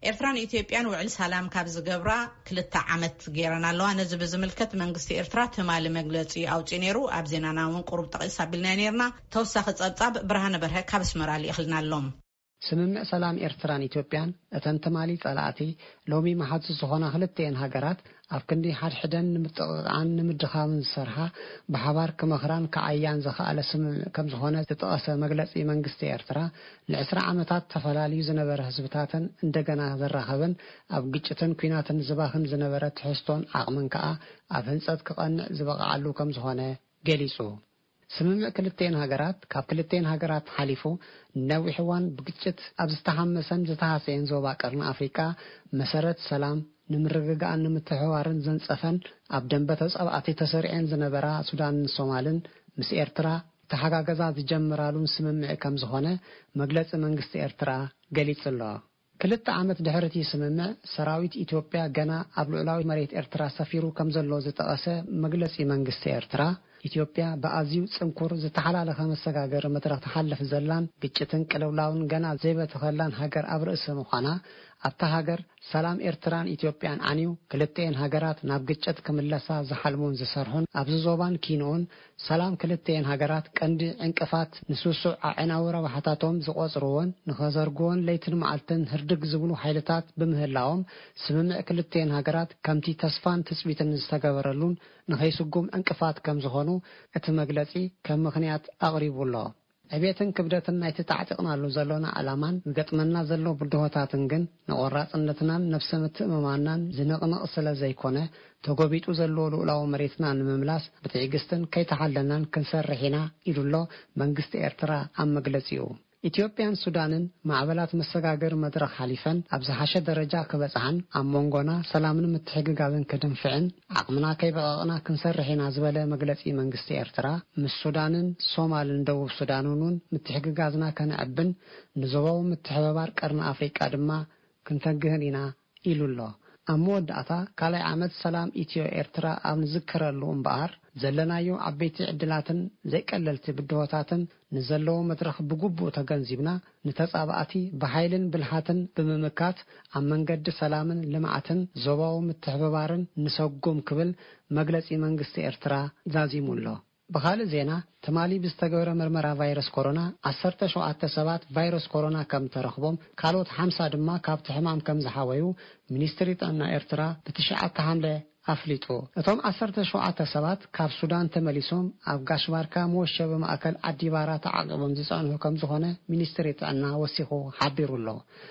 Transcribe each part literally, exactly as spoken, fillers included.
ኤርትራን ኢትዮጵያን ውዕል ሰላም ካብ ዝገብራ ክልተ ዓመት ገይረና ኣለዋ ነዚ ብዝምልከት መንግስቲ ኤርትራ ትማሊ መግለጺ ኣውጪ ነይሩ ኣብ ዜናና እውን ቁሩብ ጠቂስ ኣቢልና ነርና ተወሳኺ ጸብጻብ ብርሃነ በርሀ ካብ ኣስመራ ይኽልና ኣሎም ስምምዕ ሰላም ኤርትራን ኢትዮጵያን እተን ትማሊ ጸላእቲ ሎሚ መሓዝ ዝኾና ክልተን ሃገራት ኣብ ክንዲ ሓድሕደን ንምጥቕዓን ንምድኻምን ዝሰርሓ ብሓባር ክመኽራን ከዓያን ዝኸኣለ ስምምዕ ከም ዝኾነ ዝተጠቐሰ መግለጺ መንግስቲ ኤርትራ ለዕስራ ዓመታት ተፈላልዩ ዝነበረ ህዝብታትን እንደገና ዘራኸብን ኣብ ግጭትን ኩናትን ዝባኽን ዝነበረ ትሕዝቶን ዓቕምን ከዓ ኣብ ህንጸት ክቐንዕ ዝበቕዓሉ ከም ዝኾነ ገሊጹ ስምምዕ ክልተን ሃገራት ካብ ክልተን ሃገራት ሓሊፉ ነዊሕ እዋን ብግጭት ኣብ ዝተሓመሰን ዝተሃሰየን ዞባ ቀርኒ ኣፍሪካ መሰረት ሰላም ንምርግጋእን ንምትሕዋርን ዘንጸፈን ኣብ ደንበተ ጸብኣቲ ተሰሪዐን ዝነበራ ሱዳንን ሶማልን ምስ ኤርትራ ተሓጋገዛ ዝጀምራሉን ስምምዕ ከም ዝኾነ መግለጺ መንግስቲ ኤርትራ ገሊጹ ኣሎ ክልተ ዓመት ድሕርቲ ስምምዕ ሰራዊት ኢትዮጵያ ገና ኣብ ልዕላዊ መሬት ኤርትራ ሰፊሩ ከም ዘሎ ዝተቐሰ መግለጺ መንግስቲ ኤርትራ ኢትዮጵያ በአዚው ጽንኩር ዝተሓላለኸ መሰጋገር መድረኽ ተሓልፍ ዘላን ግጭትን ቅልውላውን ገና ዘይበተኸላን ሃገር ኣብ ርእሲ ምዃና ኣብታ ሃገር ሰላም ኤርትራን ኢትዮጵያን ዓንዩ ክልተን ሃገራት ናብ ግጭት ክምለሳ ዝሓልሙን ዝሰርሑን ኣብዚ ዞባን ኪኖን ሰላም ክልተን ሃገራት ቀንዲ ዕንቅፋት ንስሱዕ ዓዕናዊ ረብሓታቶም ዝቆጽርዎን ንኸዘርግዎን ለይትን መዓልትን ህርድግ ዝብሉ ሓይልታት ብምህላዎም ስምምዕ ክልተን ሃገራት ከምቲ ተስፋን ትጽቢትን ዝተገበረሉን ንኸይስጉም ዕንቅፋት ከም ዝኾኑ እቲ መግለጺ ከም ምኽንያት ኣቕሪቡሎ ዕብየትን ክብደትን ናይቲ ተዓጢቕናሉ ዘሎና ዓላማን ዝገጥመና ዘሎ ብድሆታትን ግን ንቆራጽነትናን ነፍሰ ምትእምማናን ዝነቕንቕ ስለ ዘይኮነ ተጎቢጡ ዘሎ ልኡላዊ መሬትና ንምምላስ ብትዕግስትን ከይተሓለናን ክንሰርሕ ኢና ኢሉሎ መንግስቲ ኤርትራ ኣብ መግለጺኡ ኢትዮጵያን ሱዳንን ማዕበላት መሰጋገር መድረኽ ሓሊፈን ኣብ ዝሓሸ ደረጃ ክበጽሓን ኣብ መንጎና ሰላምን ምትሕግጋዝን ክድንፍዕን ዓቕምና ከይበቐቕና ክንሰርሕ ኢና ዝበለ መግለጺ መንግስቲ ኤርትራ ምስ ሱዳንን ሶማልን ደቡብ ሱዳንን ምትሕግጋዝና ከንዕብን ንዞባዊ ምትሕብባር ቀርኒ ኣፍሪቃ ድማ ክንተግህን ኢና ኢሉሎ ኣብ መወዳእታ ካልኣይ ዓመት ሰላም ኢትዮ ኤርትራ ኣብ ንዝክረሉ እምበኣር ዘለናዮ ዓበይቲ ዕድላትን ዘይቀለልቲ ብድሆታትን ንዘለዎ መድረኽ ብግቡእ ተገንዚብና ንተጻባእቲ ብሓይልን ብልሃትን ብምምካት ኣብ መንገዲ ሰላምን ልምዓትን ዞባዊ ምትሕብባርን ንሰጉም ክብል መግለጺ መንግስቲ ኤርትራ ዛዚሙሎ በኻልእ ዜና ተማሊ ብዝተገበረ ምርመራ ቫይረስ ኮሮና ዓሰርተ ሸውዓተ ሰባት ቫይረስ ኮሮና ከም ተረኽቦም ካልኦት ሓምሳ ድማ ካብቲ ሕማም ከም ዝሓወዩ ሚኒስትሪ ጥዕና ኤርትራ ብትሽዓተ ሐምለ ኣፍሊጡ እቶም ዓሰርተ ሸውዓተ ሰባት ካብ ሱዳን ተመሊሶም ኣብ ጋሽባርካ መወሸቢ ማእከል ዓዲባራ ተዓቂቦም ዝጸንሑ ከም ዝኾነ ሚኒስትሪ ጥዕና ወሲኹ ሓቢሩሎ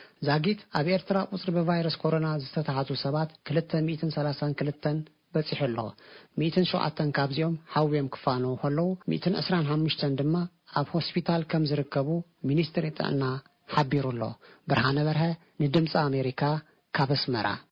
ዛጊት ኣብ ኤርትራ ቁጽሪ ብቫይረስ ኮሮና ዝተታሕዙ ሰባት ክልተ ሚእትን ሰላሳን ክልተን በፂሕሎ ሚእትን ሸውዓተን ካብዚኦም ሓውዮም ክፋነው ከለዉ ሚእትን ዕስራን ሓሙሽተን ድማ ኣብ ሆስፒታል ከም ዝርከቡ ሚኒስትሪ ጥዕና ሓቢሩሎ ብርሃነ በርሀ ንድምፂ ኣሜሪካ ካብ ኣስመራ